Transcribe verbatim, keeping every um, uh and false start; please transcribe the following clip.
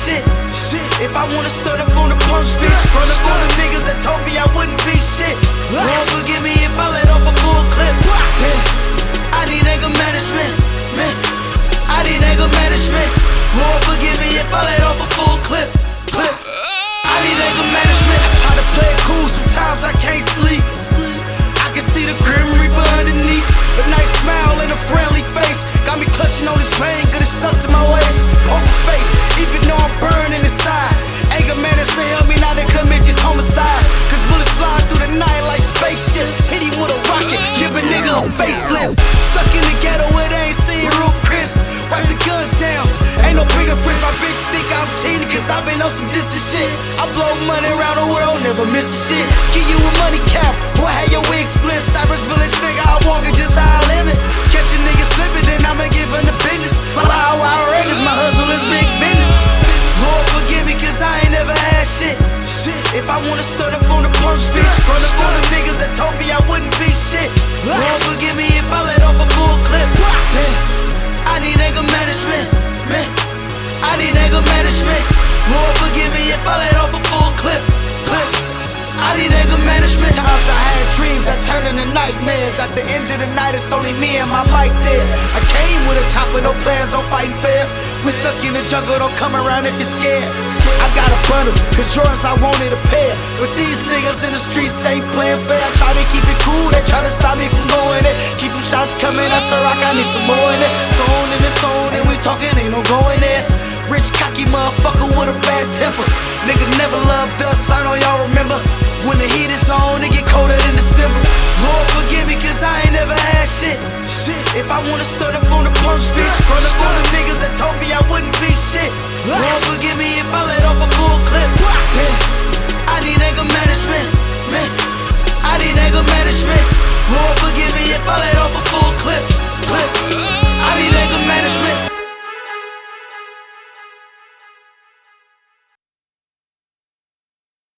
shit. Shit. If I wanna start up on the punch, bitch, front up on the niggas that told me I wouldn't be shit. Lord forgive me if I let off a full clip. Yeah. I need anger management, man. I need anger management. Lord forgive me if I let off a full clip. Clip. I need anger management. I try to play it cool, sometimes I can't sleep. I can see the grim reaper underneath. A nice smile and a friendly face got me clutching on this pain, cause it's stuck to my waist. Poker face, even though I'm burning inside. Anger management helped me not to commit this homicide. Cause bullets fly through the night like spaceship. Hit him with a rocket, give a nigga a facelift. Stuck in the ghetto where they ain't seen Roof Chris. Wipe the guns down, ain't no fingerprints. My bitch think I'm cheating cause I been on some distant shit. I blow money around the world, never miss the shit. Give you a money cap, boy have your wig split. Cyrus Village nigga, I walk it just how I live it. Catch a nigga slipping, then I'ma give him the business. My loud wild records, my hustle is big business. Lord forgive me cause I ain't never had shit. Shit. If I wanna start up on the punch, bitch, front up on the niggas that told me I wouldn't be shit. Lord forgive me if I let off a full clip. Damn. I need anger management, man. I need anger management. Lord forgive me if I let off a full clip. Clip. I need anger management. Times I had dreams that turn into nightmares. At the end of the night, it's only me and my mic there. I came with a chopper, no plans on fighting fair. We stuck in the jungle, don't come around if you're scared. I got a bundle, cause Jordans I wanted a pair. But these niggas in the streets ain't playing fair. I try to keep it cool, they try to stop me from going there. Keep them shots coming, that's a rock, I need some more in it. Zone in the zone, and we talking, ain't no going there. Rich, cocky motherfucker with a bad temper. Niggas never loved us, I know y'all remember. When the heat is on, it get colder than December. Lord forgive me cause I ain't never had shit. Shit. If I wanna start up on the punch, bitch, front up on the niggas that told me I wouldn't be shit. Lord forgive me if I let off a full clip. Damn.